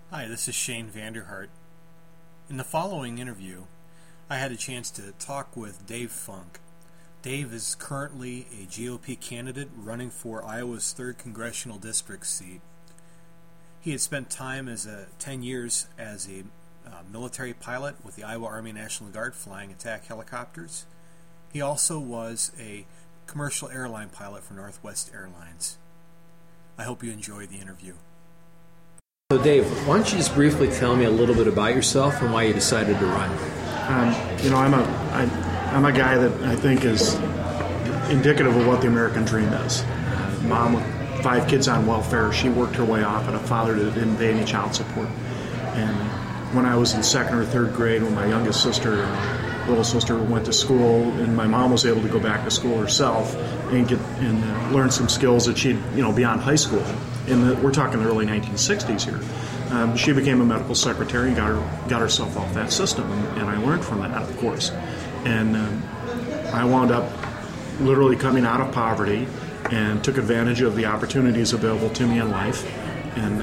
Hi, this is Shane Vanderhart. In the following interview, I had a chance to talk with Dave Funk. Dave is currently a GOP candidate running for Iowa's 3rd Congressional District seat. He had spent time 10 years as a military pilot with the Iowa Army National Guard flying attack helicopters. He also was a commercial airline pilot for Northwest Airlines. I hope you enjoy the interview. So Dave, why don't you just briefly tell me a little bit about yourself and why you decided to run? I'm a guy that I think is indicative of what the American dream is. Mom with 5 kids on welfare, she worked her way off, and a father that didn't pay any child support. And when I was in 2nd or 3rd grade, when my youngest sister, little sister, went to school, and my mom was able to go back to school herself and learn some skills that she'd beyond high school. We're talking the early 1960s here. She became a medical secretary and got herself off that system, and I learned from that, of course. And I wound up literally coming out of poverty and took advantage of the opportunities available to me in life, and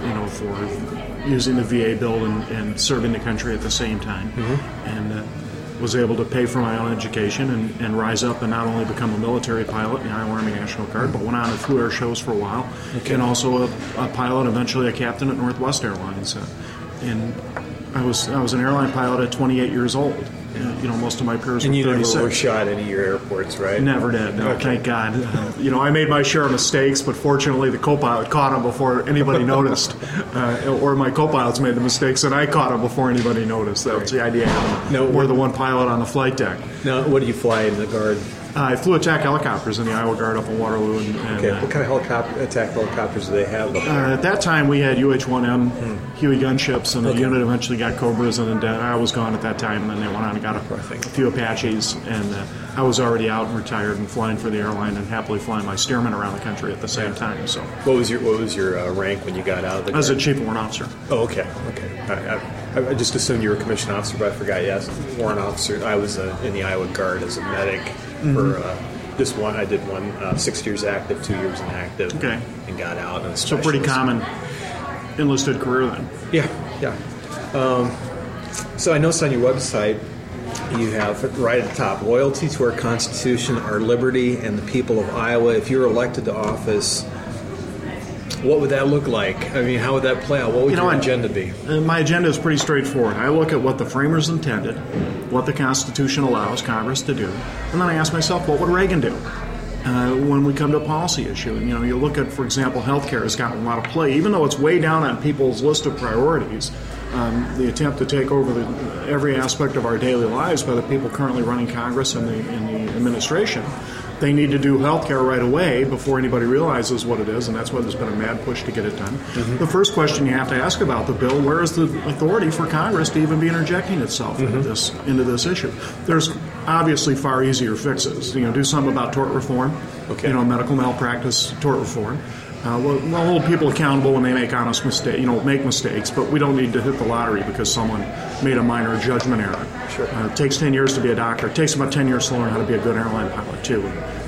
for using the VA bill and serving the country at the same time. Mm-hmm. And was able to pay for my own education and rise up and not only become a military pilot in the Iowa Army National Guard, but went on and flew air shows for a while, and also a pilot, eventually a captain at Northwest Airlines. And I was an airline pilot at 28 years old. Most of my peers were 36. And you never were shot at any of your airports, right? Never did. No, okay. Thank God. I made my share of mistakes, but fortunately the co-pilot caught them before anybody noticed. Or my co-pilots made the mistakes, and I caught them before anybody noticed. That was the idea. We're the one pilot on the flight deck. Now, what do you fly in the Guard? I flew attack helicopters in the Iowa Guard up in Waterloo. Okay. What kind of attack helicopters do they have? At that time, we had UH-1M Huey gunships, and the unit eventually got Cobras, and then I was gone at that time, and then they went on and got a few Apaches, and I was already out and retired and flying for the airline and happily flying my Stearman around the country at the same time. So, what was your rank when you got out of the Guard? I was a chief warrant officer. Oh, okay. I just assumed you were a commissioned officer, but I forgot. Yes, warrant officer. I was in the Iowa Guard as a medic for just one. I did 6 years active, 2 years inactive, and got out. And so pretty common enlisted career then. Yeah. So I noticed on your website you have right at the top, loyalty to our Constitution, our liberty, and the people of Iowa. If you're elected to office, what would that look like? I mean, how would that play out? What would your agenda be? My agenda is pretty straightforward. I look at what the framers intended, what the Constitution allows Congress to do, and then I ask myself, what would Reagan do when we come to a policy issue? And, you look at, for example, healthcare has gotten a lot of play, even though it's way down on people's list of priorities. The attempt to take over every aspect of our daily lives by the people currently running Congress and the administration. They need to do health care right away before anybody realizes what it is, and that's why there's been a mad push to get it done. Mm-hmm. The first question you have to ask about the bill, where is the authority for Congress to even be interjecting itself into this issue? There's obviously far easier fixes. Do something about tort reform, medical malpractice tort reform. We'll hold people accountable when they make honest mistakes, but we don't need to hit the lottery because someone made a minor judgment error. Sure. It takes 10 years to be a doctor. It takes about 10 years to learn how to be a good airline pilot, too.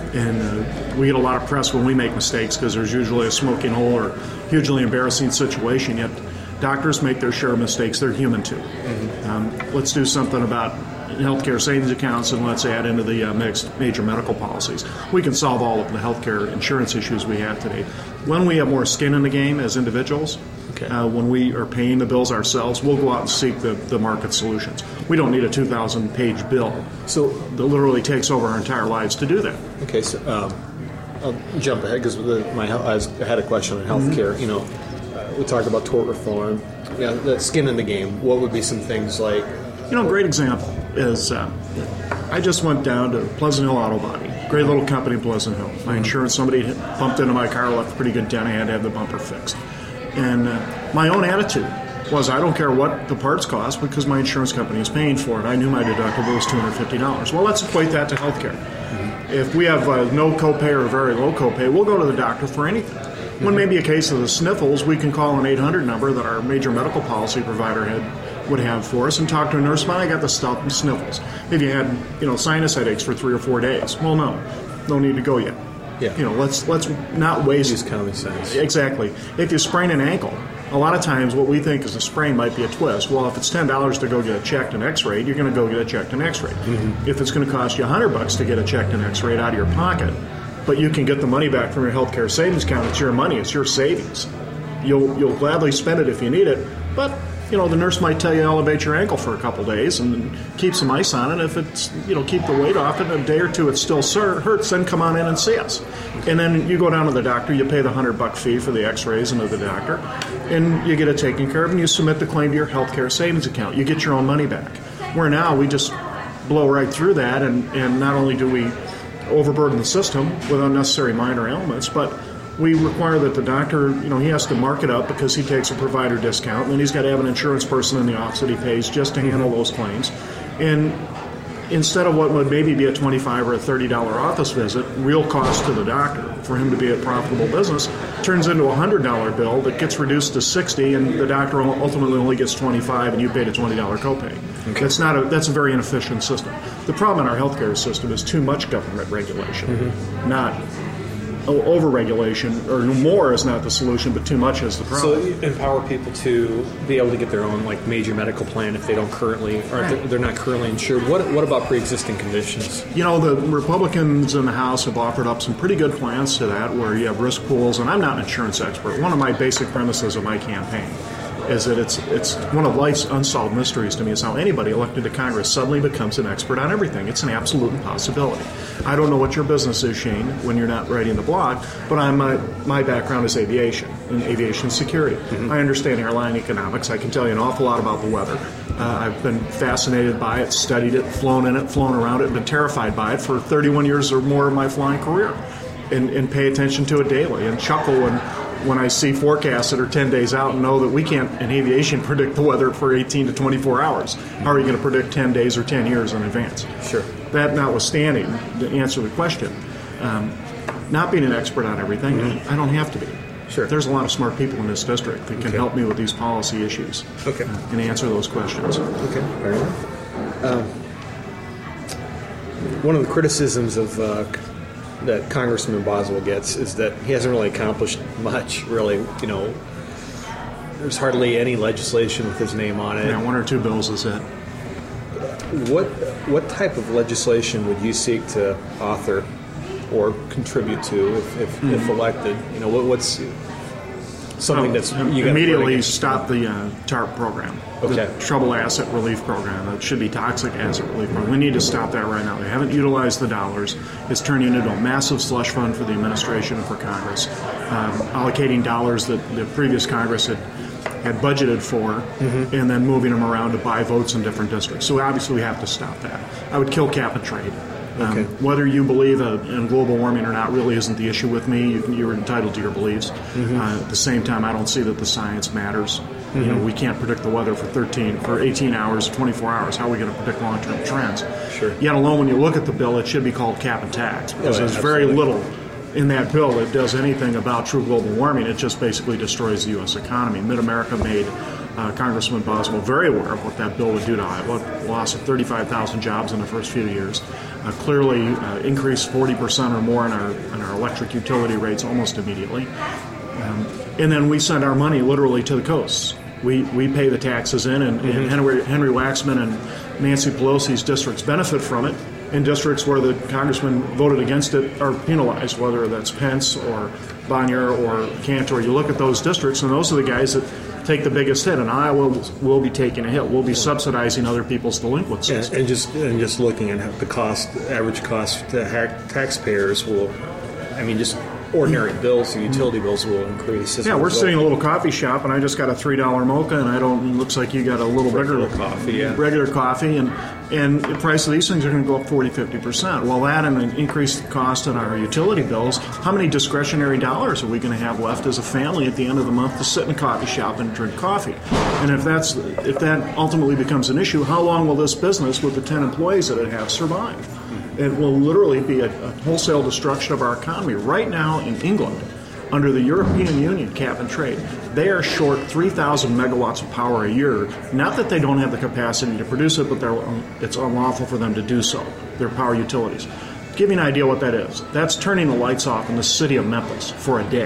And we get a lot of press when we make mistakes because there's usually a smoking hole or hugely embarrassing situation, yet doctors make their share of mistakes. They're human, too. Mm-hmm. Let's do something about healthcare savings accounts, and let's add into the major medical policies. We can solve all of the healthcare insurance issues we have today. When we have more skin in the game as individuals, when we are paying the bills ourselves, we'll go out and seek the market solutions. We don't need a 2,000-page bill. So that literally takes over our entire lives to do that. Okay, so I'll jump ahead because I had a question on healthcare. Mm-hmm. We talked about tort reform. The skin in the game. What would be some things like? A great example is I just went down to Pleasant Hill Auto Body. Great little company in Pleasant Hill. My insurance, somebody bumped into my car, left a pretty good dent. I had to have the bumper fixed. And my own attitude was I don't care what the parts cost because my insurance company is paying for it. I knew my deductible was $250. Well, let's equate that to health care. Mm-hmm. If we have no copay or very low copay, we'll go to the doctor for anything. Mm-hmm. When maybe a case of the sniffles, we can call an 800 number that our major medical policy provider would have for us and talk to a nurse about I got the stuff and sniffles. If you had sinus headaches for 3 or 4 days, well, no need to go yet. Yeah. Let's not waste. Use common sense. Exactly. If you sprain an ankle, A lot of times what we think is a sprain might be a twist. Well, if it's $10 to go get it checked and x-rayed, you're going to go get it checked and x-rayed. If it's going to cost you $100 to get it checked and x-rayed out of your pocket, but you can get the money back from your healthcare savings account, it's your money, it's your savings. You'll gladly spend it if you need it, but the nurse might tell you to elevate your ankle for a couple days and keep some ice on it. If it's, keep the weight off it, in a day or two it still hurts, then come on in and see us. And then you go down to the doctor, you pay the $100 fee for the x-rays and to the doctor, and you get it taken care of, and you submit the claim to your healthcare savings account. You get your own money back. Where now we just blow right through that, and not only do we overburden the system with unnecessary minor ailments, but we require that the doctor, he has to mark it up because he takes a provider discount, and then he's got to have an insurance person in the office that he pays just to handle those claims. And instead of what would maybe be a $25 or a $30 office visit, real cost to the doctor for him to be a profitable business, turns into a $100 bill that gets reduced to $60, and the doctor ultimately only gets $25, and you paid a $20 copay. Okay. That's a very inefficient system. The problem in our healthcare system is too much government regulation, not over-regulation, or more is not the solution, but too much is the problem. So you empower people to be able to get their own major medical plan if they don't currently, or they're not currently insured. What about pre-existing conditions? The Republicans in the House have offered up some pretty good plans to that, where you have risk pools, and I'm not an insurance expert. One of my basic premises of my campaign is that it's one of life's unsolved mysteries to me is how anybody elected to Congress suddenly becomes an expert on everything. It's an absolute impossibility. I don't know what your business is, Shane, when you're not writing the blog, but my background is aviation and aviation security. I understand airline economics. I can tell you an awful lot about the weather. I've been fascinated by it, studied it, flown in it, flown around it, been terrified by it for 31 years or more of my flying career, and pay attention to it daily and chuckle when I see forecasts that are 10 days out and know that we can't, in aviation, predict the weather for 18 to 24 hours. How are you going to predict 10 days or 10 years in advance? Sure. That notwithstanding, to answer the question, not being an expert on everything, I don't have to be. Sure. There's a lot of smart people in this district that can help me with these policy issues and answer those questions. Okay, fair enough. One of the criticisms of that Congressman Boswell gets is that he hasn't really accomplished much, really. There's hardly any legislation with his name on it. Yeah, one or two bills is it. What type of legislation would you seek to author or contribute to if elected? What's something that's you immediately stop the TARP program, the Trouble Asset Relief Program. It should be Toxic Asset Relief Program. We need to stop that right now. They haven't utilized the dollars. It's turning into a massive slush fund for the administration and for Congress, allocating dollars that the previous Congress had budgeted for, and then moving them around to buy votes in different districts. So obviously we have to stop that. I would kill cap and trade. Whether you believe in global warming or not really isn't the issue with me. You're entitled to your beliefs. At the same time, I don't see that the science matters. We can't predict the weather for 18 hours, 24 hours. How are we going to predict long-term trends? Sure. Yet alone, when you look at the bill, it should be called cap and tax, because there's very little in that bill that does anything about true global warming. It just basically destroys the U.S. economy. Mid-America made Congressman Boswell very aware of what that bill would do to Iowa. Loss of 35,000 jobs in the first few years. Clearly increased 40% or more in our electric utility rates almost immediately. And then we send our money literally to the coasts. We pay the taxes in, and Henry Waxman and Nancy Pelosi's districts benefit from it. And districts where the congressman voted against it are penalized, whether that's Pence or Bonnier or Cantor. You look at those districts, and those are the guys that take the biggest hit, and Iowa will be taking a hit. We'll be subsidizing other people's delinquencies. And just looking at the average cost to taxpayers will, just ordinary bills, utility bills will increase. Yeah, we're sitting in a little coffee shop, and I just got a $3 mocha, and it looks like you got a little regular coffee, regular coffee, and the price of these things are going to go up 40-50%. Well, that and an increased cost in our utility bills, how many discretionary dollars are we going to have left as a family at the end of the month to sit in a coffee shop and drink coffee? And if that ultimately becomes an issue, how long will this business with the 10 employees that it has survive? It will literally be a wholesale destruction of our economy. Right now in England, under the European Union cap and trade, they are short 3,000 megawatts of power a year. Not that they don't have the capacity to produce it, but it's unlawful for them to do so, their power utilities. To give you an idea what that is, that's turning the lights off in the city of Memphis for a day.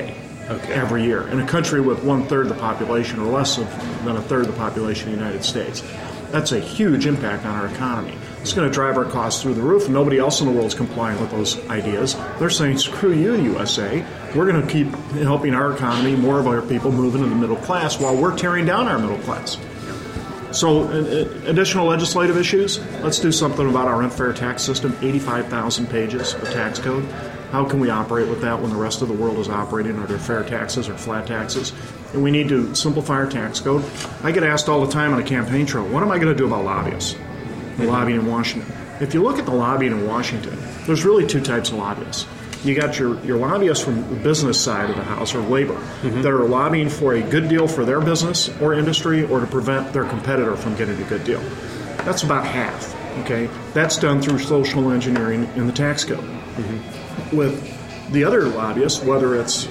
every year in a country with 1/3 the population or less than 1/3 the population of the United States. That's a huge impact on our economy. It's going to drive our costs through the roof, and nobody else in the world is complying with those ideas. They're saying, screw you, USA. We're going to keep helping our economy, more of our people move into the middle class while we're tearing down our middle class. So additional legislative issues, let's do something about our unfair tax system, 85,000 pages of tax code. How can we operate with that when the rest of the world is operating under fair taxes or flat taxes? And we need to simplify our tax code. I get asked all the time on a campaign trail, what am I going to do about lobbyists? Lobbying in Washington. If you look at the lobbying in Washington, there's really two types of lobbyists. You got your lobbyists from the business side of the house, or labor, that are lobbying for a good deal for their business or industry, or to prevent their competitor from getting a good deal. That's about half. Okay, that's done through social engineering in the tax code. With the other lobbyists, whether it's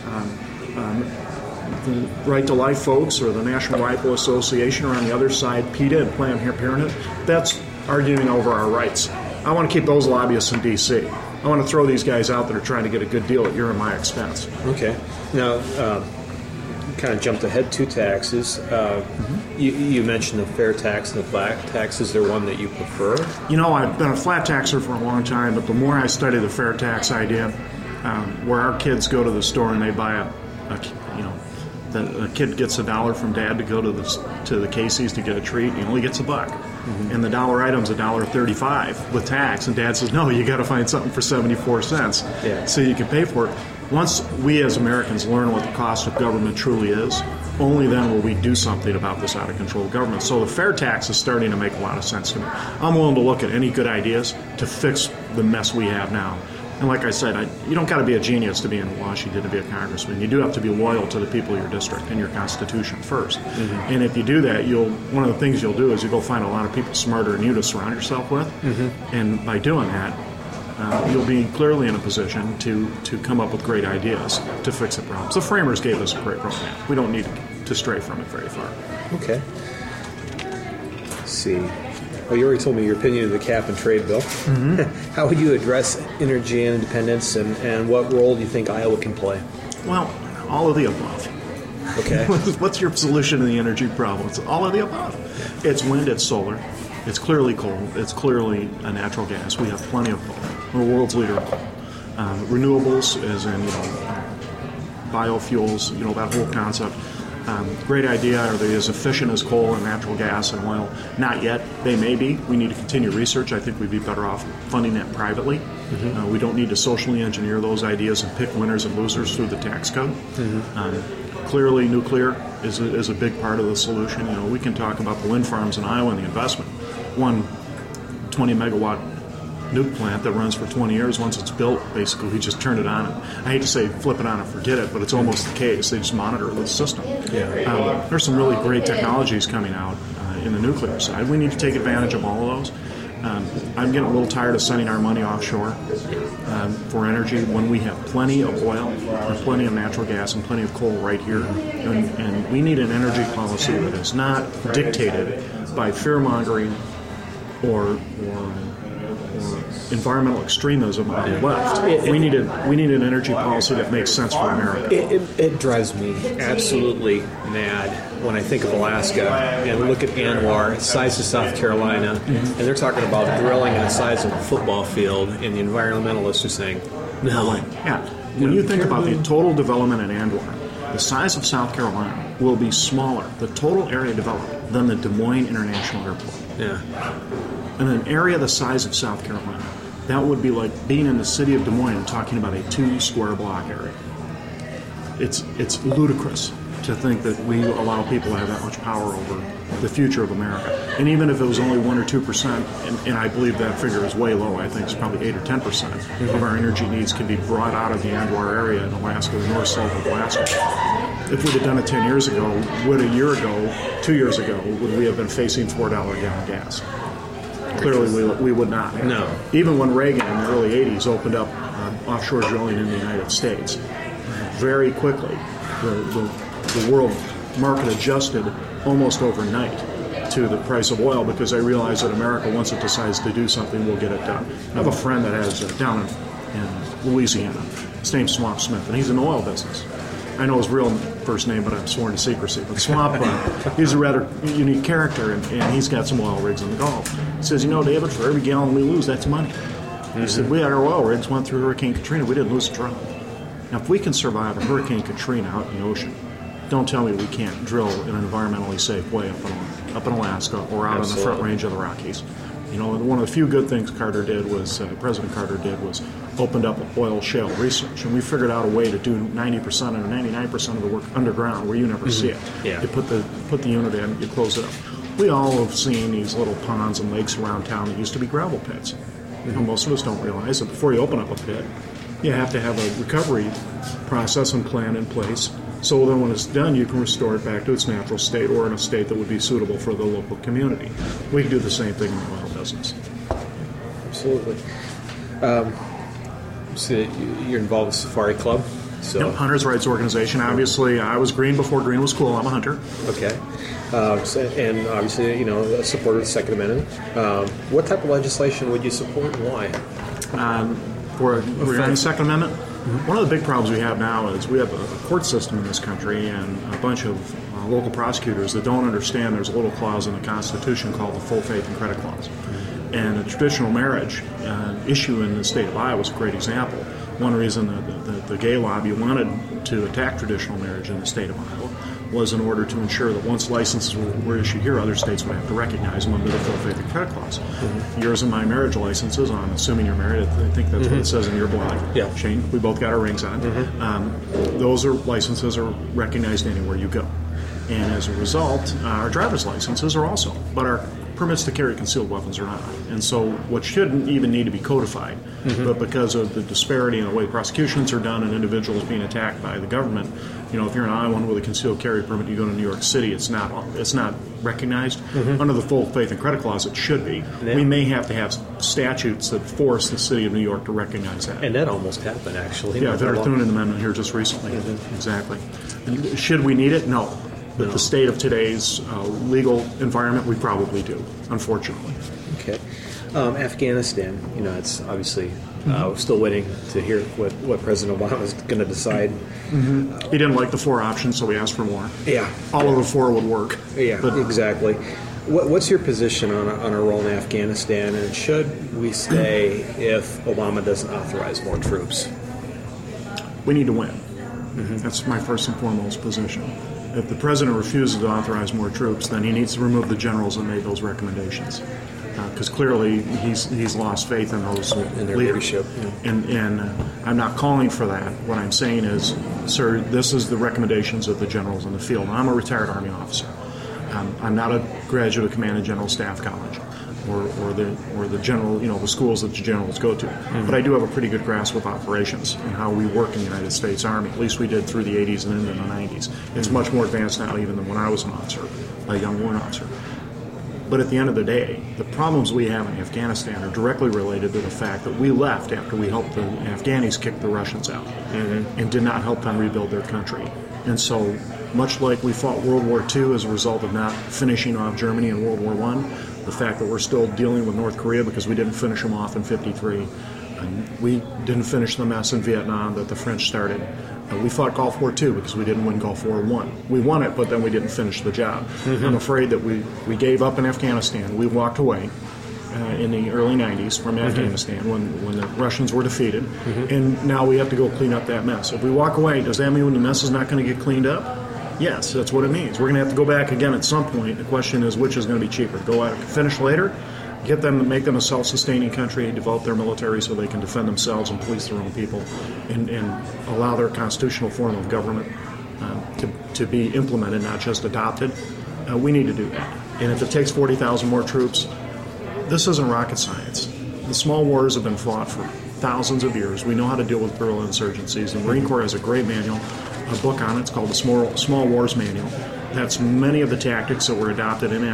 the Right to Life folks or the National Rifle Association, or on the other side, PETA and Planned Parenthood, that's arguing over our rights. I want to keep those lobbyists in D.C. I want to throw these guys out that are trying to get a good deal at your and my expense. Okay. Now, kind of jumped ahead to taxes. You mentioned the fair tax and the flat tax. Is there one that you prefer? You know, I've been a flat taxer for a long time, but the more I study the fair tax idea, where our kids go to the store and they buy the kid gets $1 from dad to go to the Casey's to get a treat. He only gets $1, and the dollar item's $1.35 with tax. And dad says, "No, you got to find something for 74 cents, so you can pay for it." Once we as Americans learn what the cost of government truly is, only then will we do something about this out of control government. So the fair tax is starting to make a lot of sense to me. I'm willing to look at any good ideas to fix the mess we have now. And like I said, you don't got to be a genius to be in Washington to be a congressman. You do have to be loyal to the people of your district and your constitution first. And if you do that, one of the things you'll do is you go find a lot of people smarter than you to surround yourself with. And by doing that, you'll be clearly in a position to come up with great ideas to fix the problems. The framers gave us a great roadmap. We don't need to stray from it very far. Okay. Let's see. Well, you already told me your opinion of the cap and trade bill. How would you address energy independence, and what role do you think Iowa can play? Well, all of the above. Okay. What's your solution to the energy problem? It's all of the above. It's wind, it's solar, it's clearly coal, it's clearly natural gas. We have plenty of coal. We're the world's leader in coal. Renewables, as in biofuels, that whole concept. Great idea. Are they as efficient as coal and natural gas and oil? Not yet. They may be. We need to continue research. I think we'd be better off funding that privately. We don't need to socially engineer those ideas and pick winners and losers through the tax code. Clearly, nuclear is a big part of the solution. We can talk about the wind farms in Iowa and the investment. One 20-megawatt nuke plant that runs for 20 years. Once it's built, basically we just turn it on. I hate to say flip it on and forget it, but it's almost the case. They just monitor the system. There's some really great technologies coming out in the nuclear side. We need to take advantage of all of those. I'm getting a little tired of sending our money offshore for energy when we have plenty of oil and plenty of natural gas and plenty of coal right here. And we need an energy policy that is not dictated by fear-mongering or environmental extremism on the left. We need an energy policy that makes sense for America. It drives me absolutely mad when I think of Alaska and look at ANWR, the size of South Carolina, and they're talking about drilling in the size of a football field, and the environmentalists are saying, no. Yeah. When you think about the total development in ANWR, the size of South Carolina will be smaller, the total area developed, than the Des Moines International Airport. Yeah. In an area the size of South Carolina, that would be like being in the city of Des Moines and talking about a 2-square-block area. It's ludicrous to think that we allow people to have that much power over the future of America. And even if it was only 1 or 2%, and I believe that figure is way low, I think it's probably 8 or 10% of our energy needs can be brought out of the ANWR area in Alaska, the north slope of Alaska. If we'd have done it 10 years ago, would a year ago, 2 years ago, would we have been facing $4 a gallon gas? Clearly, we would not. No. Even when Reagan in the early 80s opened up offshore drilling in the United States, very quickly, the world market adjusted almost overnight to the price of oil because they realized that America, once it decides to do something, will get it done. I have a friend that has down in Louisiana. His name's Swamp Smith, and he's in the oil business. I know his real first name, but I'm sworn to secrecy. But Swamp he's a rather unique character, and he's got some oil rigs in the Gulf. He says, David, for every gallon we lose, that's money. He said, we had our oil rigs, went through Hurricane Katrina, we didn't lose a drop. Now, if we can survive a Hurricane Katrina out in the ocean, don't tell me we can't drill in an environmentally safe way up in Alaska or out on the Front Range of the Rockies. One of the few good things President Carter did was opened up oil shale research, and we figured out a way to do 90% or 99% of the work underground where you never see it. Yeah. You put the unit in, you close it up. We all have seen these little ponds and lakes around town that used to be gravel pits. Most of us don't realize that before you open up a pit, you have to have a recovery process and plan in place, so then when it's done, you can restore it back to its natural state or in a state that would be suitable for the local community. We can do the same thing in the oil business. Absolutely. So you're involved with Safari Club? So. Hunters' Rights Organization. Obviously, I was green before green was cool. I'm a hunter. Okay. And obviously, a supporter of the Second Amendment. What type of legislation would you support and why? Regarding the Second Amendment? Mm-hmm. One of the big problems we have now is we have a court system in this country and a bunch of local prosecutors that don't understand there's a little clause in the Constitution called the Full Faith and Credit Clause. Mm-hmm. And the traditional marriage issue in the state of Iowa is a great example. One reason the gay lobby wanted to attack traditional marriage in the state of Iowa was in order to ensure that once licenses were issued here, other states would have to recognize them under the Full Faith and Credit Clause. Mm-hmm. Yours and my marriage licenses, I'm assuming you're married, I think that's what it says in your blog. Yeah. Shane, we both got our rings on. Mm-hmm. Those licenses are recognized anywhere you go. And as a result, our driver's licenses are also, but our permits to carry concealed weapons are not. And so what shouldn't even need to be codified, but because of the disparity in the way prosecutions are done and individuals being attacked by the government, if you're an Iowan with a concealed carry permit, you go to New York City, it's not recognized. Under the Full Faith and Credit Clause, it should be. Yeah. We may have to have statutes that force the city of New York to recognize that. And that almost happened, actually. Yeah, the Thune Amendment here just recently. Exactly. And should we need it? No. But the state of today's legal environment, we probably do, unfortunately. Okay. Afghanistan, it's obviously we're still waiting to hear what President Obama is going to decide. Mm-hmm. He didn't like the 4 options, so he asked for more. Yeah. All of the 4 would work. Yeah, exactly. What's your position on our role in Afghanistan, and should we stay if Obama doesn't authorize more troops? We need to win. Mm-hmm. That's my first and foremost position. If the president refuses to authorize more troops, then he needs to remove the generals that made those recommendations, because clearly he's lost faith in those in their leadership. Yeah. And I'm not calling for that. What I'm saying is, sir, this is the recommendations of the generals in the field. I'm a retired Army officer. I'm not a graduate of Command and General Staff College, or the general, the schools that the generals go to. Mm-hmm. But I do have a pretty good grasp of operations and how we work in the United States Army. At least we did through the 80s and into the 90s. It's much more advanced now even than when I was an officer, a young warrant officer. But at the end of the day, the problems we have in Afghanistan are directly related to the fact that we left after we helped the Afghanis kick the Russians out and did not help them rebuild their country. And so, much like we fought World War II as a result of not finishing off Germany in World War I, the fact that we're still dealing with North Korea because we didn't finish them off in '53, and we didn't finish the mess in Vietnam that the French started. We fought Gulf War II because we didn't win Gulf War I. We won it, but then we didn't finish the job. I'm afraid that we gave up in Afghanistan. We walked away in the early 90s from Afghanistan when the Russians were defeated, and now we have to go clean up that mess. If we walk away, does that mean the mess is not going to get cleaned up? Yes, that's what it means. We're going to have to go back again at some point. The question is, which is going to be cheaper? Go out and finish later, get them, make them a self-sustaining country, develop their military so they can defend themselves and police their own people, and allow their constitutional form of government to be implemented, not just adopted. We need to do that. And if it takes 40,000 more troops, this isn't rocket science. The small wars have been fought for thousands of years. We know how to deal with guerrilla insurgencies. The Marine Corps has a great manual, a book on it. It's called the Small Wars Manual. That's many of the tactics that were adopted in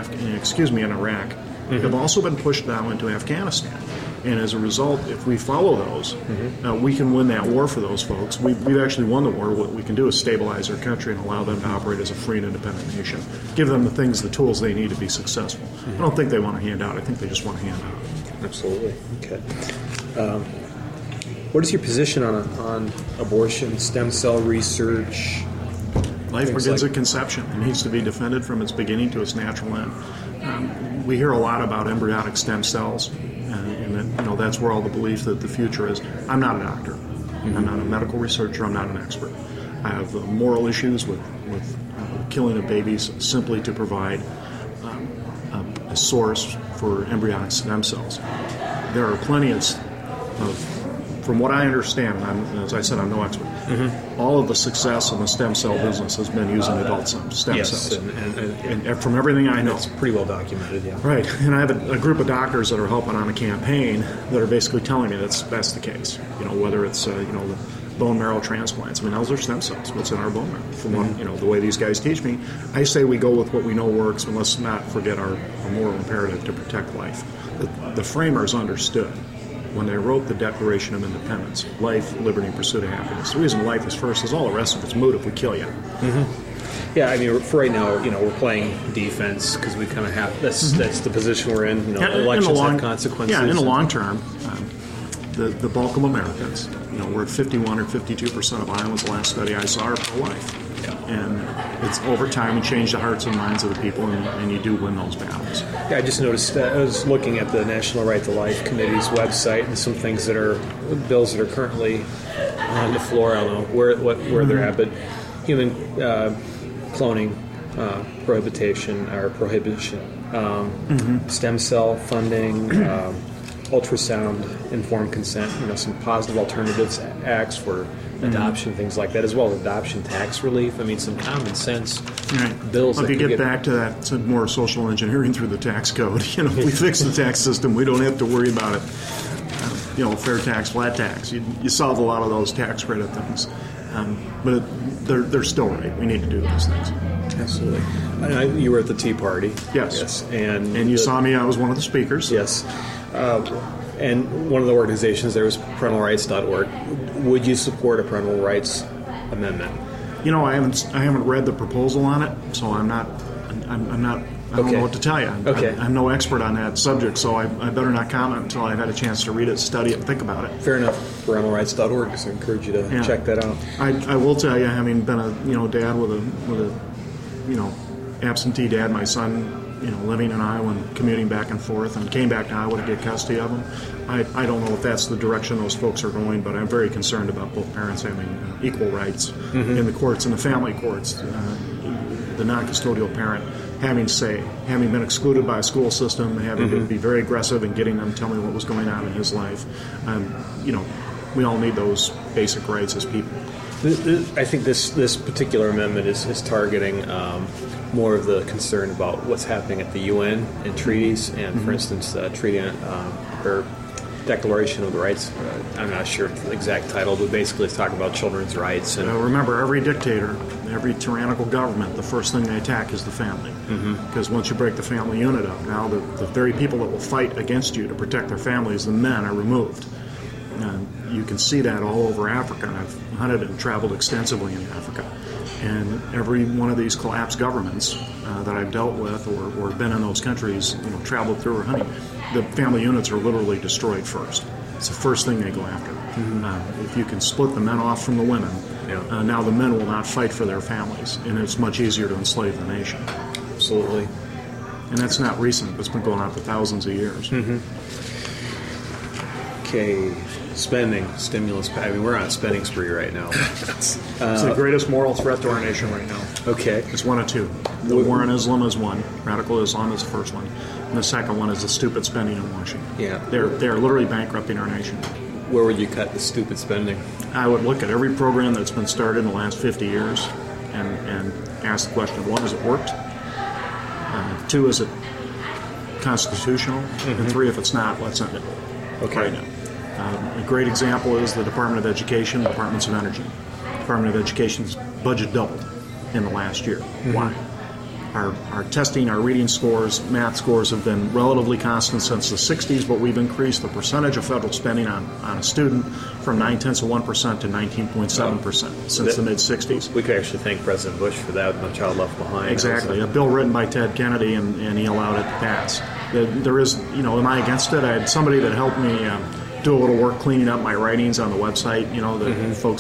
Iraq have also been pushed now into Afghanistan. And as a result, if we follow those, we can win that war for those folks. We've actually won the war. What we can do is stabilize our country and allow them to operate as a free and independent nation. Give them the tools they need to be successful. I don't think they want a handout. I think they just want a handout. Absolutely. Okay. What is your position on abortion, stem cell research, Life Things begins like- at conception. It needs to be defended from its beginning to its natural end. We hear a lot about embryonic stem cells, and that's where all the belief that the future is. I'm not a doctor. I'm not a medical researcher. I'm not an expert. I have moral issues with killing of babies simply to provide a source for embryonic stem cells. There are plenty of from what I understand, and as I said, I'm no expert, all of the success in the stem cell business has been using adult stem cells. And from everything I know. It's pretty well documented, yeah. Right, and I have a group of doctors that are helping on a campaign that are basically telling me that's the case. Whether it's the bone marrow transplants. I mean, those are stem cells. What's in our bone marrow? From the way these guys teach me, I say we go with what we know works, and let's not forget our moral imperative to protect life. The framers understood when they wrote the Declaration of Independence, life, liberty, and pursuit of happiness. The reason life is first is all the rest of it's moot if we kill you. Yeah, I mean, for right now, we're playing defense because we kind of have that's the position we're in. Elections have consequences. Yeah, in the long term, the bulk of Americans, we're at 51 or 52% of Iowans. The last study I saw are pro-life, and it's over time and changed the hearts and minds of the people, and you do win those battles. Yeah, I just noticed I was looking at the National Right to Life Committee's website and some things bills that are currently on the floor. I don't know where they're at, but human cloning prohibition, stem cell funding, ultrasound-informed consent, some positive alternatives acts for adoption, things like that, as well as adoption tax relief. I mean, some common sense bills. If you get back to that, it's more social engineering through the tax code. If we fix the tax system, we don't have to worry about it. Fair tax, flat tax. You solve a lot of those tax credit things. But they're still right. We need to do those things. Absolutely. You were at the Tea Party. Yes. And you saw me. I was one of the speakers. Yes. And one of the organizations there was parentalrights.org. Would you support a parental rights amendment? I haven't read the proposal on it, so I'm not. I don't know what to tell you. I'm no expert on that subject, so I better not comment until I've had a chance to read it, study it, and think about it. Fair enough. Parentalrights.org. So I encourage you to check that out. I will tell you, having been a dad with a absentee dad, my son, living in Iowa and commuting back and forth, and came back to Iowa to get custody of him. I don't know if that's the direction those folks are going, but I'm very concerned about both parents having equal rights in the courts and the family courts. The non-custodial parent having say, having been excluded by a school system, having to be very aggressive in getting them to tell me what was going on in his life. We all need those basic rights as people. I think this particular amendment is targeting more of the concern about what's happening at the UN and treaties, and for instance, treaty or Declaration of the Rights. I'm not sure the exact title, but basically it's talking about children's rights. And remember, every dictator, every tyrannical government, the first thing they attack is the family. Because once you break the family unit up, now the very people that will fight against you to protect their families, the men, are removed. You can see that all over Africa, and I've hunted and traveled extensively in Africa. And every one of these collapsed governments that I've dealt with or been in those countries, traveled through or hunting, the family units are literally destroyed first. It's the first thing they go after. If you can split the men off from the women, now the men will not fight for their families, and it's much easier to enslave the nation. Absolutely. And that's not recent. It's been going on for thousands of years. Okay. Spending, stimulus. I mean, we're on a spending spree right now. It's the greatest moral threat to our nation right now. Okay. It's one of two. The war on Islam is one. Radical Islam is the first one. And the second one is the stupid spending in Washington. Yeah. They're literally bankrupting our nation. Where would you cut the stupid spending? I would look at every program that's been started in the last 50 years and ask the question, one, has it worked? Two, is it constitutional? And three, if it's not, let's end it. Okay. Right now. A great example is the Department of Education, Departments of Energy. Department of Education's budget doubled in the last year. Why? Our testing, our reading scores, math scores have been relatively constant since the 60s, but we've increased the percentage of federal spending on a student from 0.9% to 19.7% since the mid-60s. We could actually thank President Bush for that, No Child Left Behind. Exactly. A bill written by Ted Kennedy, and he allowed it to pass. There is, am I against it? I had somebody that helped me do a little work cleaning up my writings on the website, the folks that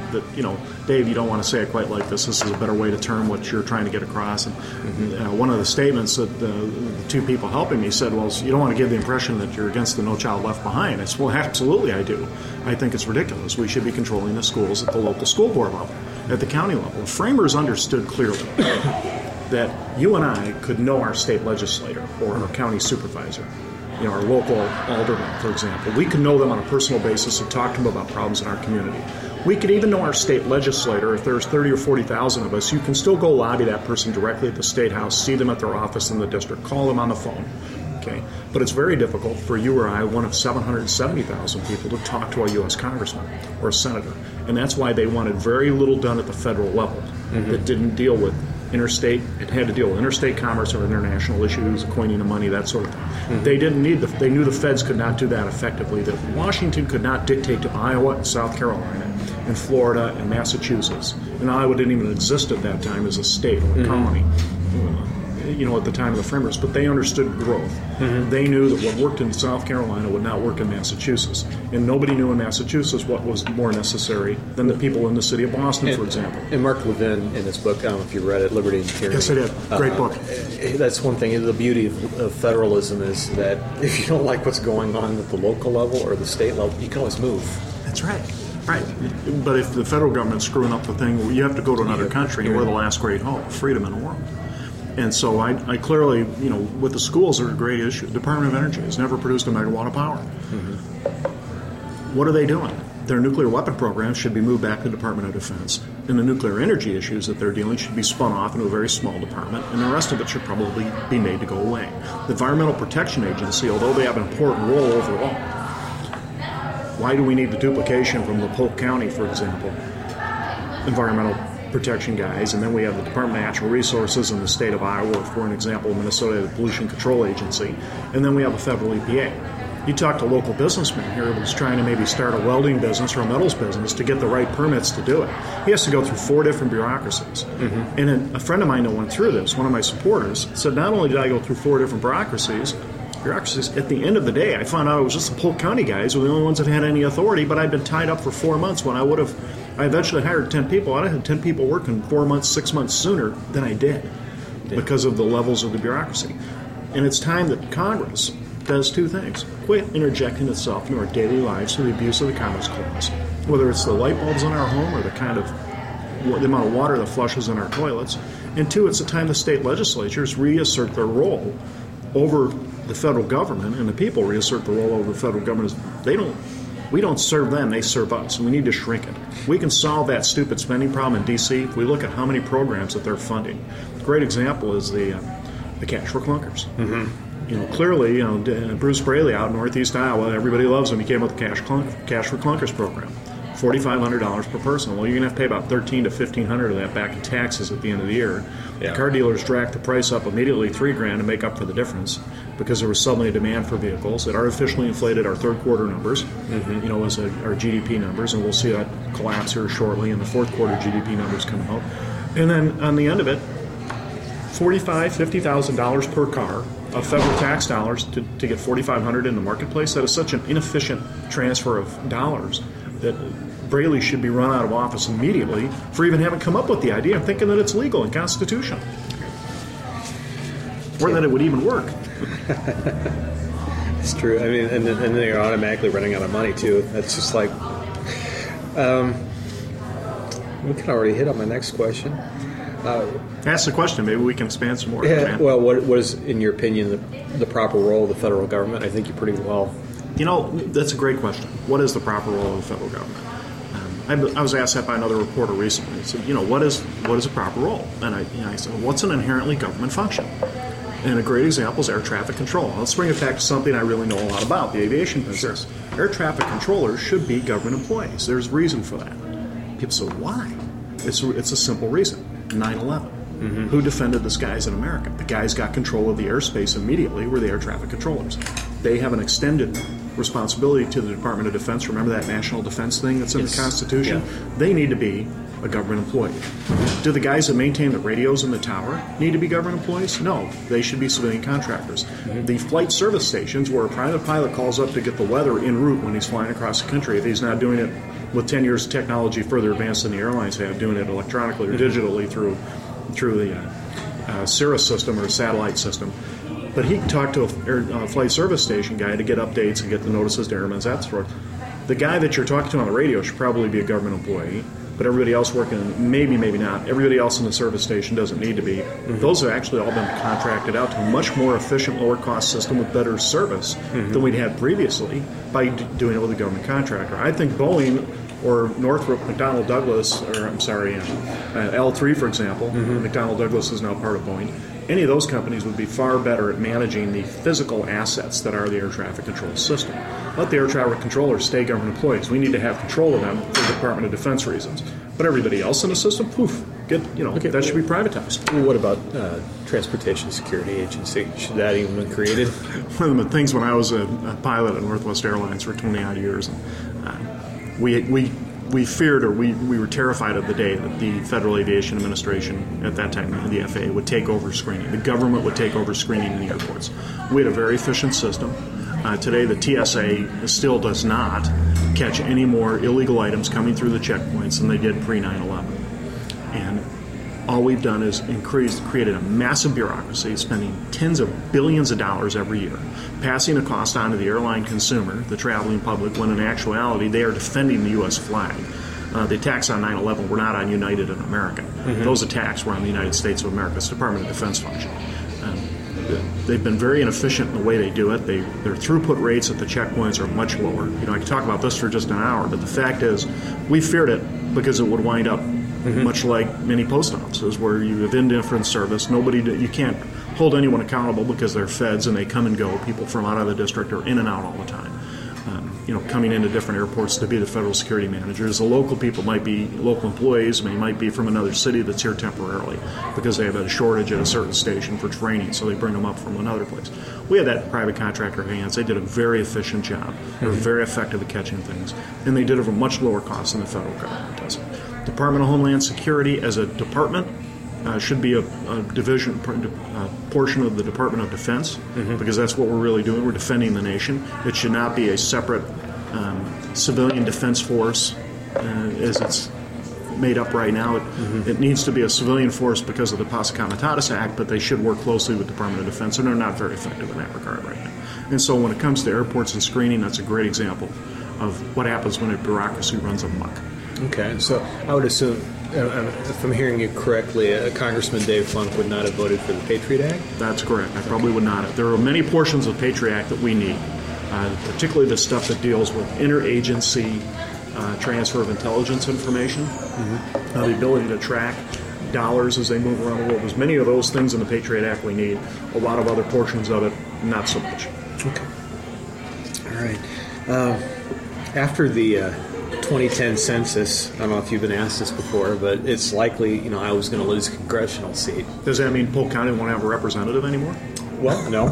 that, Dave, you don't want to say it quite like this. This is a better way to term what you're trying to get across. And one of the statements that the two people helping me said was, you don't want to give the impression that you're against the No Child Left Behind. I said, well, absolutely I do. I think it's ridiculous. We should be controlling the schools at the local school board level, at the county level. The framers understood clearly that you and I could know our state legislator or our county supervisor, our local alderman, for example. We could know them on a personal basis and talk to them about problems in our community. We could even know our state legislator. If there's 30 or 40,000 of us, you can still go lobby that person directly at the State House, see them at their office in the district, call them on the phone. Okay? But it's very difficult for you or I, one of 770,000 people, to talk to a U.S. congressman or a senator. And that's why they wanted very little done at the federal level that didn't deal with interstate. It had to deal with interstate commerce or international issues, coining of money, that sort of thing. They didn't need they knew the feds could not do that effectively, that Washington could not dictate to Iowa and South Carolina and Florida and Massachusetts. And Iowa didn't even exist at that time as a state or a colony, at the time of the framers. But they understood growth. They knew that what worked in South Carolina would not work in Massachusetts. And nobody knew in Massachusetts what was more necessary than the people in the city of Boston, for example. And Mark Levin, in his book, I don't know if you read it, Liberty and Tyranny. Yes, I did. Great book. That's one thing. The beauty of federalism is that if you don't like what's going on at the local level or the state level, you can always move. That's right. Right. But if the federal government's screwing up the thing, you have to go to another country, and we're the last great hope of freedom in the world. And so I clearly, with the schools are a great issue. The Department of Energy has never produced a megawatt of power. What are they doing? Their nuclear weapon programs should be moved back to the Department of Defense, and the nuclear energy issues that they're dealing should be spun off into a very small department, and the rest of it should probably be made to go away. The Environmental Protection Agency, although they have an important role overall, why do we need the duplication from the Polk County, for example, environmental protection guys, and then we have the Department of Natural Resources in the state of Iowa, for an example, Minnesota, the Pollution Control Agency, and then we have a federal EPA. You talk to a local businessman here who's trying to maybe start a welding business or a metals business to get the right permits to do it. He has to go through 4 different bureaucracies. And a friend of mine that went through this, one of my supporters, said not only did I go through 4 different bureaucracies, at the end of the day, I found out it was just the Polk County guys were the only ones that had any authority, but I'd been tied up for 4 months when I eventually hired 10 people. I'd have had 10 people working 4 months, 6 months sooner than I did because of the levels of the bureaucracy. And it's time that Congress does 2 things. Quit interjecting itself into our daily lives through the abuse of the Commerce Clause, whether it's the light bulbs in our home or the amount of water that flushes in our toilets. And 2, it's the time the state legislatures reassert their role over the federal government, and the people reassert the role over the federal government. We don't serve them, they serve us, and we need to shrink it. We can solve that stupid spending problem in D.C. if we look at how many programs that they're funding. A great example is the Cash for Clunkers. Clearly, Bruce Braley out in Northeast Iowa, everybody loves him. He came up with the Cash for Clunkers program. $4,500 per person. Well, you're going to have to pay about $1,300 to $1,500 of that back in taxes at the end of the year. Yeah. The car dealers dragged the price up immediately $3,000 to make up for the difference because there was suddenly a demand for vehicles. It artificially inflated our third quarter numbers, as our GDP numbers, and we'll see that collapse here shortly in the fourth quarter GDP numbers come out. And then on the end of it, $45,000, $50,000 per car of federal tax dollars to get $4,500 in the marketplace. That is such an inefficient transfer of dollars that Braley should be run out of office immediately for even having come up with the idea and thinking that it's legal and constitutional. Or that it would even work. It's true. I mean, and then they're automatically running out of money, too. That's just like... we can already hit on my next question. Ask the question. Maybe we can expand some more. Yeah, well, what is, in your opinion, the proper role of the federal government? I think you pretty well... That's a great question. What is the proper role of the federal government? I was asked that by another reporter recently. He said, what is a proper role? And I said, well, what's an inherently government function? And a great example is air traffic control. Let's bring it back to something I really know a lot about, the aviation business. Sure. Air traffic controllers should be government employees. There's reason for that. People say, why? It's a simple reason. 9/11. Who defended the skies in America? The guys got control of the airspace immediately were the air traffic controllers. They have an extended responsibility to the Department of Defense. Remember that national defense thing that's in the Constitution? Yeah. They need to be a government employee. Do the guys that maintain the radios in the tower need to be government employees? No. They should be civilian contractors. The flight service stations where a private pilot calls up to get the weather en route when he's flying across the country, if he's not doing it with 10 years of technology further advanced than the airlines have, doing it electronically or digitally through the Cirrus system or satellite system. But he talked to a flight service station guy to get updates and get the notices to airmen, that sort of. The guy that you're talking to on the radio should probably be a government employee, but everybody else working, maybe not. Everybody else in the service station doesn't need to be. Those have actually all been contracted out to a much more efficient, lower-cost system with better service than we'd had previously by doing it with a government contractor. I think Boeing or Northrop, McDonnell Douglas, L3, for example, McDonnell Douglas is now part of Boeing. Any of those companies would be far better at managing the physical assets that are the air traffic control system. Let the air traffic controllers stay government employees. We need to have control of them for Department of Defense reasons. But everybody else in the system, that should be privatized. Well, what about Transportation Security Agency? Should that even be created? One of the things when I was a pilot at Northwest Airlines for 20-odd years, we feared, or we were terrified of the day that the Federal Aviation Administration, at that time the FAA, would take over screening. The government would take over screening in the airports. We had a very efficient system. Today, the TSA still does not catch any more illegal items coming through the checkpoints than they did pre-9/11. And all we've done is created a massive bureaucracy, spending tens of billions of dollars every year, passing a cost on to the airline consumer, the traveling public, when in actuality they are defending the U.S. flag. The attacks on 9/11 were not on United and American. Those attacks were on the United States of America's Department of Defense function. They've been very inefficient in the way they do it. Their throughput rates at the checkpoints are much lower. I could talk about this for just an hour, but the fact is, we feared it because it would wind up much like many post offices where you have indifferent service. You can't hold anyone accountable because they're feds and they come and go. People from out of the district are in and out all the time. Coming into different airports to be the federal security managers. The local people might be local employees, might be from another city that's here temporarily because they have a shortage at a certain station for training, so they bring them up from another place. We had that private contractor hands. They did a very efficient job. They were very effective at catching things, and they did it for much lower cost than the federal government does. Department of Homeland Security as a department should be a division, portion of the Department of Defense, because that's what we're really doing. We're defending the nation. It should not be a separate civilian defense force as it's made up right now. It needs to be a civilian force because of the Posse Comitatus Act, but they should work closely with the Department of Defense, and they're not very effective in that regard right now. And so when it comes to airports and screening, that's a great example of what happens when a bureaucracy runs amok. Okay, so I would assume, if I'm hearing you correctly, Congressman Dave Funk would not have voted for the Patriot Act? That's correct. I probably would not have. There are many portions of the Patriot Act that we need, particularly the stuff that deals with interagency transfer of intelligence information, the ability to track dollars as they move around the world. There's many of those things in the Patriot Act we need. A lot of other portions of it, not so much. Okay. All right. After the 2010 census, I don't know if you've been asked this before, but it's likely, Iowa's going to lose a congressional seat. Does that mean Polk County won't have a representative anymore? Well, no.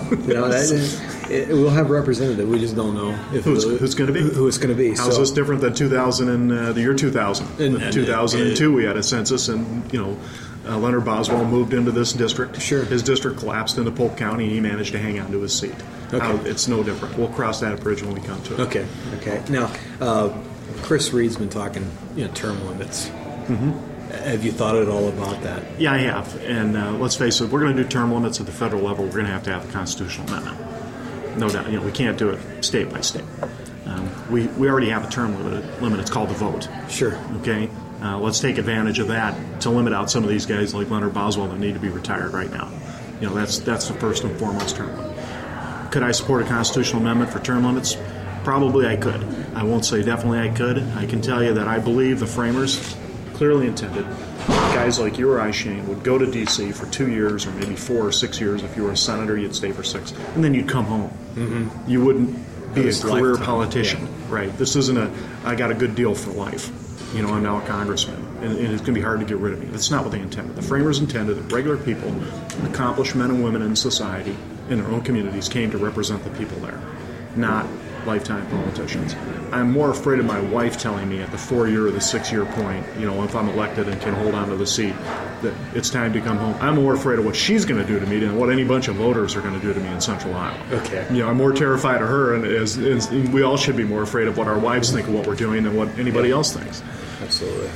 We'll have a representative. We just don't know who's going to be. Who it's going to be. How's this different than 2000 and the year 2000? In 2002, we had a census, and Leonard Boswell moved into this district. Sure. His district collapsed into Polk County, and he managed to hang on to his seat. Okay. It's no different. We'll cross that bridge when we come to it. Okay. Now, Chris Reed's been talking, term limits. Have you thought at all about that? Yeah, I have. And let's face it, if we're going to do term limits at the federal level, we're going to have a constitutional amendment. No doubt. We can't do it state by state. We already have a term limit. It's called the vote. Sure. Okay. Let's take advantage of that to limit out some of these guys like Leonard Boswell that need to be retired right now. That's the first and foremost term limit. Could I support a constitutional amendment for term limits? Probably I could. I won't say definitely I could. I can tell you that I believe the framers clearly intended guys like you or I, Shane, would go to D.C. for 2 years or maybe 4 or 6 years. If you were a senator, you'd stay for 6. And then you'd come home. You wouldn't be a career politician. Yeah. Right. This isn't I got a good deal for life. I'm now a congressman, and it's going to be hard to get rid of me. That's not what they intended. The framers intended that regular people, accomplished men and women in society, in their own communities, came to represent the people there, not lifetime politicians. I'm more afraid of my wife telling me at the 4-year or the 6-year point, if I'm elected and can hold on to the seat, that it's time to come home. I'm more afraid of what she's going to do to me than what any bunch of voters are going to do to me in Central Iowa. Okay. I'm more terrified of her, and as we all should be more afraid of what our wives think of what we're doing than what anybody else thinks. Absolutely.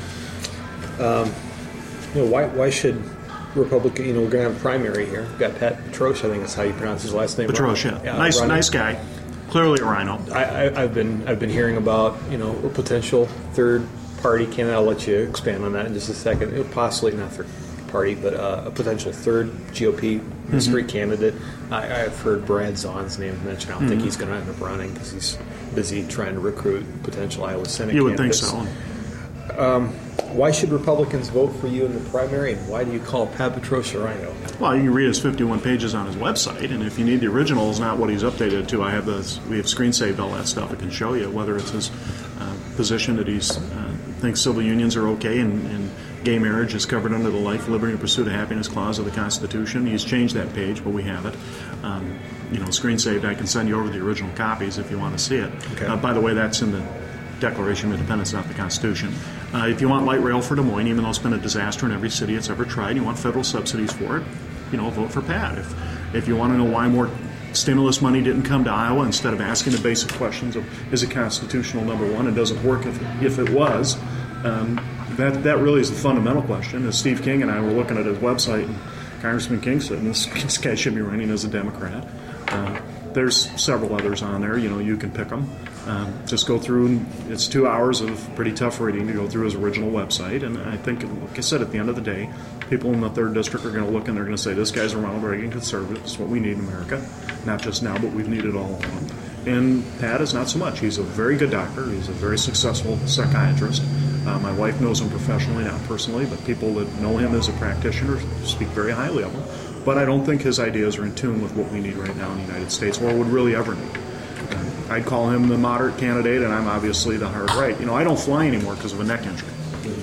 Why should Republican? We're going to have a primary here. We've got Pat Petrosh, I think that's how you pronounce his last name. Petrosh, yeah. Nice guy. Clearly a rhino. I've been hearing about a potential third party candidate. I'll let you expand on that in just a second. Possibly not third party, but a potential third GOP street candidate. I've heard Brad Zahn's name mentioned. I don't think he's going to end up running because he's busy trying to recruit potential Iowa Senate candidates. You would think so. Why should Republicans vote for you in the primary, and why do you call Pat Petrosh a rhino? Well, you can read his 51 pages on his website, and if you need the originals, not what he's updated to, we have screen saved all that stuff. I can show you whether it's his position that he thinks civil unions are okay and gay marriage is covered under the Life, Liberty, and Pursuit of Happiness Clause of the Constitution. He's changed that page, but we have it. Screen saved. I can send you over the original copies if you want to see it. Okay. By the way, that's in the Declaration of Independence, not the Constitution. If you want light rail for Des Moines, even though it's been a disaster in every city it's ever tried, you want federal subsidies for it, vote for Pat. If you want to know why more stimulus money didn't come to Iowa, instead of asking the basic questions of is it constitutional, number one, and does it work if it was, that really is the fundamental question. As Steve King and I were looking at his website, and Congressman King said, this guy should be running as a Democrat. There's several others on there. You can pick them. Just go through, and it's 2 hours of pretty tough reading to go through his original website. And I think, like I said, at the end of the day, people in the 3rd District are going to look and they're going to say, this guy's a Ronald Reagan conservative. It's what we need in America. Not just now, but we've needed all along. And Pat is not so much. He's a very good doctor. He's a very successful psychiatrist. My wife knows him professionally, not personally, but people that know him as a practitioner speak very highly of him. But I don't think his ideas are in tune with what we need right now in the United States, or would really ever need. I'd call him the moderate candidate, and I'm obviously the hard right. I don't fly anymore because of a neck injury.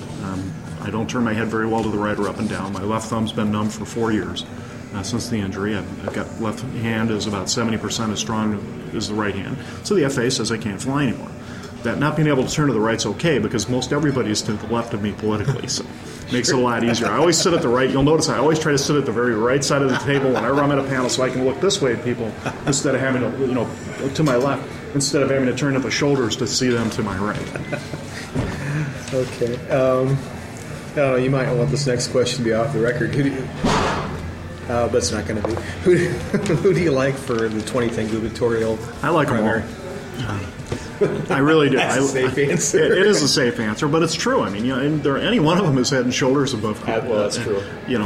I don't turn my head very well to the right or up and down. My left thumb's been numb for 4 years since the injury. I've got left hand is about 70% as strong as the right hand. So the FAA says I can't fly anymore. That not being able to turn to the right's okay because most everybody is to the left of me politically, so it makes it a lot easier. I always sit at the right. You'll notice I always try to sit at the very right side of the table whenever I'm at a panel so I can look this way at people instead of having to, to my left, instead of having to turn up the shoulders to see them to my right. Okay. You might want this next question to be off the record. But it's not going to be. Who do you like for the 2010 gubernatorial I like primary? them all. I really do. That's a safe answer. It is a safe answer, but it's true. I mean, any one of them is head and shoulders above. Well, that's true.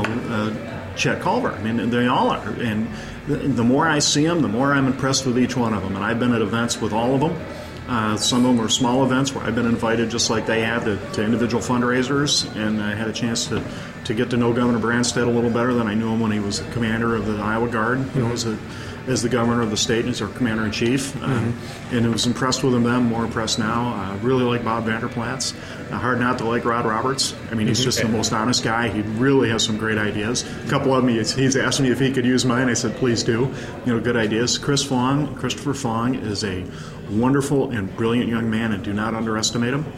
Chet Culver. I mean, they all are. And the more I see them, the more I'm impressed with each one of them. And I've been at events with all of them. Some of them are small events where I've been invited, just like they have, to individual fundraisers, and I had a chance to get to know Governor Branstad a little better than I knew him when he was the commander of the Iowa Guard. As the governor of the state and as our commander-in-chief. And I was impressed with him then, more impressed now. Really like Bob Vanderplatz. Hard not to like Rod Roberts. I mean, he's just the most honest guy. He really has some great ideas. A couple of them, he's asked me if he could use mine. I said, please do. Good ideas. Christopher Fong is a wonderful and brilliant young man, and do not underestimate him.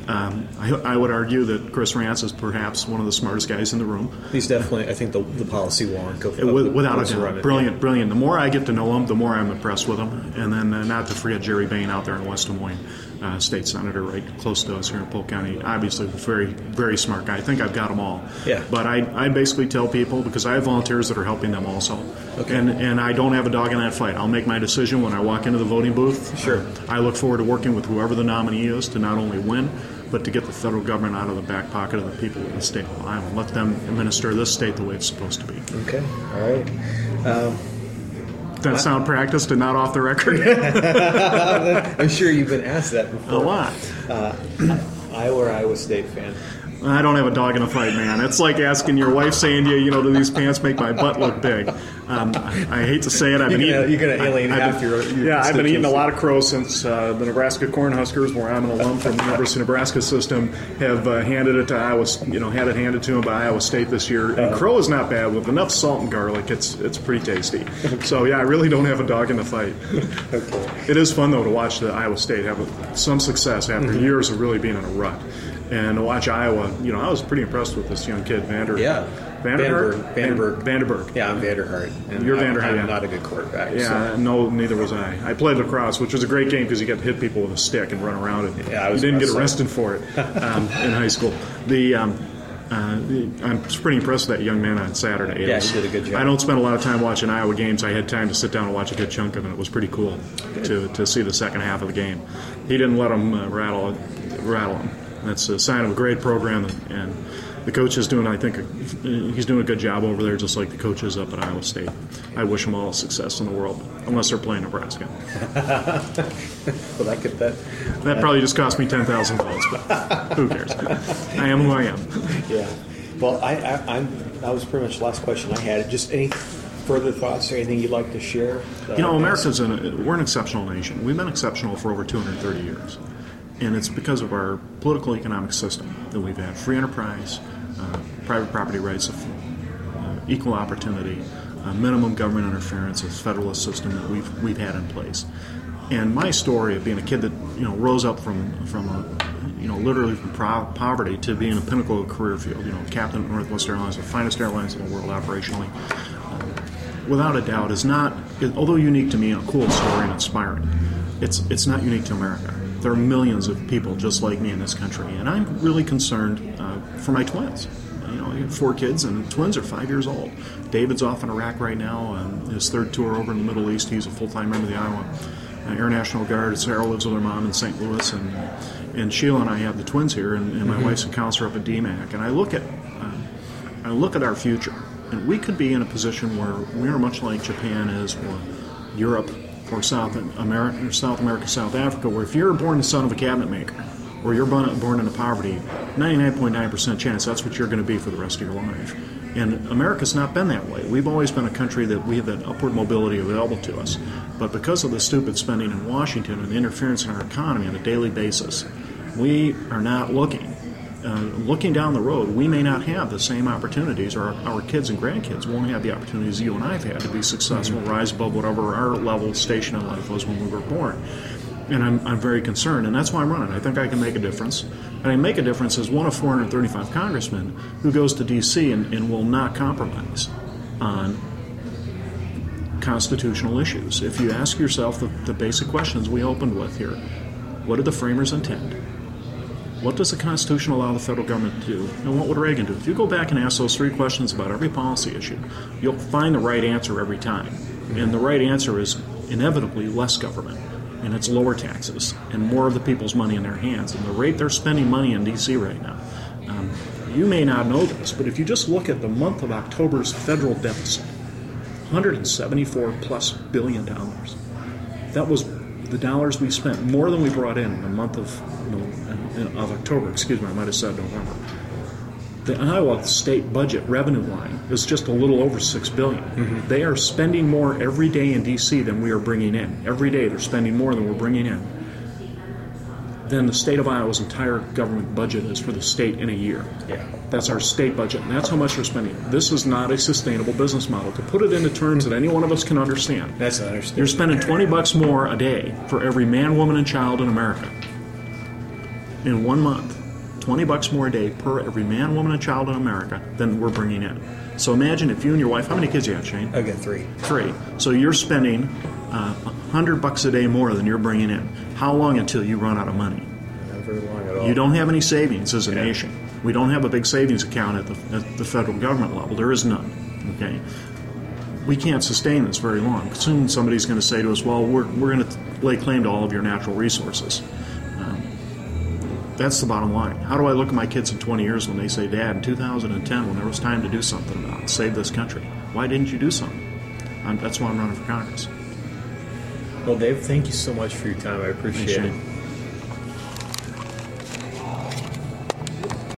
I would argue that Chris Rance is perhaps one of the smartest guys in the room. He's definitely, I think, the policy wonk of without a doubt. Brilliant. The more I get to know him, the more I'm impressed with him. And then not to forget Jerry Bain out there in West Des Moines, state senator right close to us here in Polk County. Obviously, a very, very smart guy. I think I've got them all. Yeah. But I basically tell people, because I have volunteers that are helping them also. Okay. And I don't have a dog in that fight. I'll make my decision when I walk into the voting booth. Sure. I look forward to working with whoever the nominee is to not only win, but to get the federal government out of the back pocket of the people in the state of Iowa. Let them administer this state the way it's supposed to be. Okay. All right. That sound practiced and not off the record? I'm sure you've been asked that before. A lot. Iowa or Iowa State fan? I don't have a dog in the fight, man. It's like asking your wife, saying to you, do these pants make my butt look big? I hate to say it. You're going to alienate half your I've been eating a lot of crow since the Nebraska Cornhuskers, where I'm an alum from the University of Nebraska system, have handed it to Iowa. Had it handed to them by Iowa State this year. And crow is not bad with enough salt and garlic. It's pretty tasty. So I really don't have a dog in the fight. Okay. It is fun though to watch the Iowa State have some success after years of really being in a rut. And to watch Iowa, I was pretty impressed with this young kid, Vanderberg. Yeah, I'm Vanderhart. You're Vanderhart. I'm not a good quarterback. Yeah, so. No, neither was I. I played lacrosse, which was a great game because you get to hit people with a stick and run around it. Yeah, you didn't get arrested for it in high school. I'm pretty impressed with that young man on Saturday. Yeah, he did a good job. I don't spend a lot of time watching Iowa games. I had time to sit down and watch a good chunk of it. It was pretty cool to see the second half of the game. He didn't let them rattle him. That's a sign of a great program, and the coach is doing, I think, he's doing a good job over there, just like the coaches up at Iowa State. I wish them all the success in the world, unless they're playing Nebraska. Well, that probably just cost me 10,000 votes, but who cares? I am who I am. Yeah. Well, that was pretty much the last question I had. Just any further thoughts or anything you'd like to share? We're an exceptional nation. We've been exceptional for over 230 years. And it's because of our political economic system that we've had free enterprise, private property rights, equal opportunity, minimum government interference, a federalist system that we've had in place. And my story of being a kid that rose up from literally from poverty to being a pinnacle of a career field, captain of Northwest Airlines, the finest airlines in the world operationally, without a doubt is not, although unique to me and a cool story and inspiring, it's not unique to America. There are millions of people just like me in this country, and I'm really concerned for my twins. I have 4 kids, and the twins are 5 years old. David's off in Iraq right now, his 3rd tour over in the Middle East. He's a full-time member of the Iowa Air National Guard. Sarah lives with her mom in St. Louis, and Sheila and I have the twins here, and my wife's a counselor up at DMAC. And I look at our future, and we could be in a position where we are much like Japan is, or Europe, or South America, South Africa, where if you're born the son of a cabinet maker, or you're born into poverty, 99.9% chance that's what you're going to be for the rest of your life. And America's not been that way. We've always been a country that we have that upward mobility available to us. But because of the stupid spending in Washington and the interference in our economy on a daily basis, we are not looking down the road. We may not have the same opportunities, or our kids and grandkids won't have the opportunities you and I have had to be successful, rise above whatever our level station in life was when we were born. And I'm very concerned, and that's why I'm running. I think I can make a difference. And I make a difference as one of 435 congressmen who goes to D.C. and will not compromise on constitutional issues. If you ask yourself the basic questions we opened with here, what did the framers intend? What does the Constitution allow the federal government to do? And what would Reagan do? If you go back and ask those 3 questions about every policy issue, you'll find the right answer every time. And the right answer is inevitably less government. And it's lower taxes and more of the people's money in their hands. And the rate they're spending money in D.C. right now, you may not know this, but if you just look at the month of October's federal deficit, $174+ billion. That was the dollars we spent, more than we brought in the month of October. Excuse me, I might have said November. The Iowa state budget revenue line is just a little over $6 billion. Mm-hmm. They are spending more every day in D.C. than we are bringing in. Every day they're spending more than we're bringing in. Than the state of Iowa's entire government budget is for the state in a year. Yeah. That's our state budget, and that's how much they're spending. This is not a sustainable business model. To put it into terms that any one of us can understand, that's understandable. You're spending $20 more a day for every man, woman, and child in America. In 1 month. $20 more a day per every man, woman, and child in America than we're bringing in. So imagine if you and your wife, how many kids do you have, Shane? I got 3. 3. So you're spending $100 a day more than you're bringing in. How long until you run out of money? Not very long at all. You don't have any savings as a nation. We don't have a big savings account at the federal government level. There is none. Okay. We can't sustain this very long. Soon somebody's going to say to us, well, we're going to lay claim to all of your natural resources. That's the bottom line. How do I look at my kids in 20 years when they say, Dad, in 2010, when there was time to do something about it, save this country, why didn't you do something? That's why I'm running for Congress. Well, Dave, thank you so much for your time. I appreciate it.